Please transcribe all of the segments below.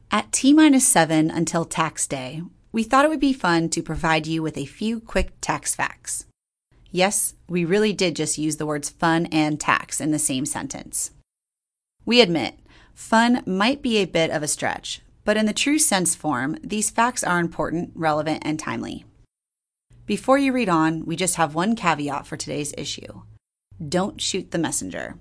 At T-7 until tax day, we thought it would be fun to provide you with a few quick tax facts. Yes, we really did just use the words fun and tax in the same sentence. We admit, fun might be a bit of a stretch, but in the true sense form, these facts are important, relevant, and timely. Before you read on, we just have one caveat for today's issue. Don't shoot the messenger.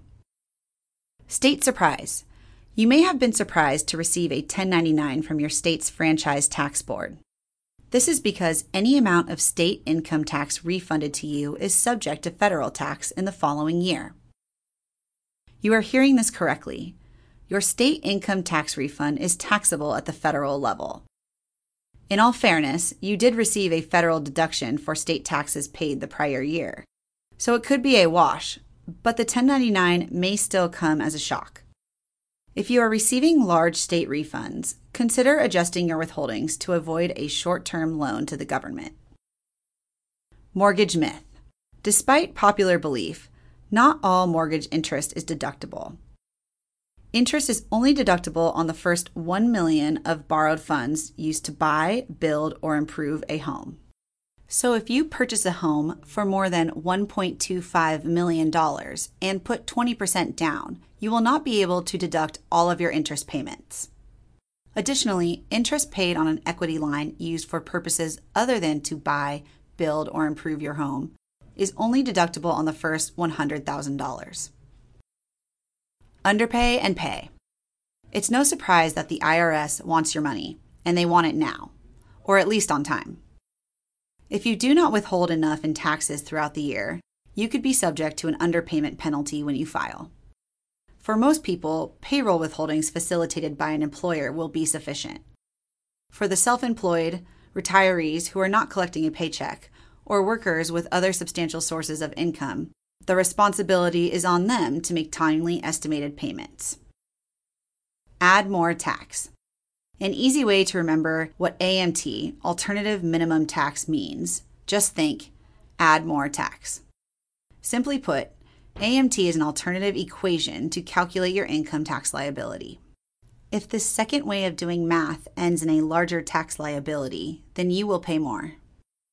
State surprise. You may have been surprised to receive a 1099 from your state's franchise tax board. This is because any amount of state income tax refunded to you is subject to federal tax in the following year. You are hearing this correctly. Your state income tax refund is taxable at the federal level. In all fairness, you did receive a federal deduction for state taxes paid the prior year, so it could be a wash, but the 1099 may still come as a shock. If you are receiving large state refunds, consider adjusting your withholdings to avoid a short-term loan to the government. Mortgage myth. Despite popular belief, not all mortgage interest is deductible. Interest is only deductible on the first $1 million of borrowed funds used to buy, build, or improve a home. So if you purchase a home for more than $1.25 million and put 20% down, you will not be able to deduct all of your interest payments. Additionally, interest paid on an equity line used for purposes other than to buy, build, or improve your home is only deductible on the first $100,000. Underpay and pay. It's no surprise that the IRS wants your money, and they want it now, or at least on time. If you do not withhold enough in taxes throughout the year, you could be subject to an underpayment penalty when you file. For most people, payroll withholdings facilitated by an employer will be sufficient. For the self-employed, retirees who are not collecting a paycheck, or workers with other substantial sources of income, the responsibility is on them to make timely estimated payments. Add more tax. An easy way to remember what AMT, Alternative Minimum Tax, means, just think, add more tax. Simply put, AMT is an alternative equation to calculate your income tax liability. If this second way of doing math ends in a larger tax liability, then you will pay more.